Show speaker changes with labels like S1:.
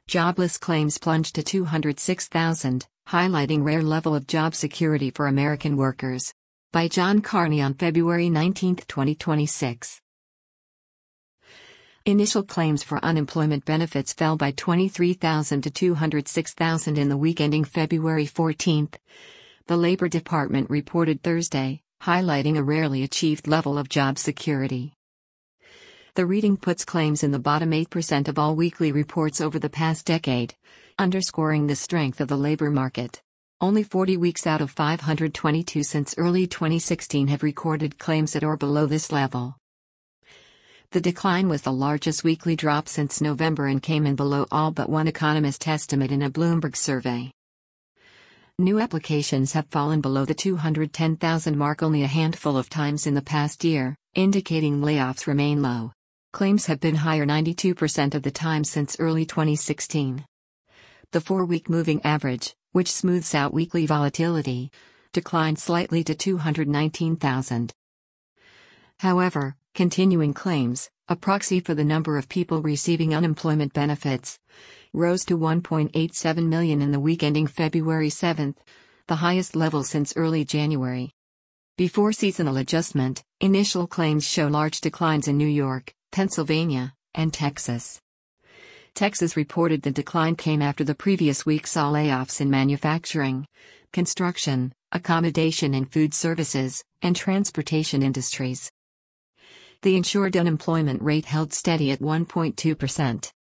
S1: Jobless claims plunged to 206,000, highlighting rare level of job security for American workers. By John Carney on February 19, 2026. Initial claims for unemployment benefits fell by 23,000 to 206,000 in the week ending February 14, the Labor Department reported Thursday, highlighting a rarely achieved level of job security. The reading puts claims in the bottom 8% of all weekly reports over the past decade, underscoring the strength of the labor market. Only 40 weeks out of 522 since early 2016 have recorded claims at or below this level. The decline was the largest weekly drop since November and came in below all but one economist estimate in a Bloomberg survey. New applications have fallen below the 210,000 mark only a handful of times in the past year, indicating layoffs remain low. Claims have been higher 92% of the time since early 2016. The 4-week moving average, which smooths out weekly volatility, declined slightly to 219,000. However, continuing claims, a proxy for the number of people receiving unemployment benefits, rose to 1.87 million in the week ending February 7, the highest level since early January. Before seasonal adjustment, initial claims show large declines in New York, Pennsylvania, and Texas. Texas reported the decline came after the previous week saw layoffs in manufacturing, construction, accommodation and food services, and transportation industries. The insured unemployment rate held steady at 1.2%.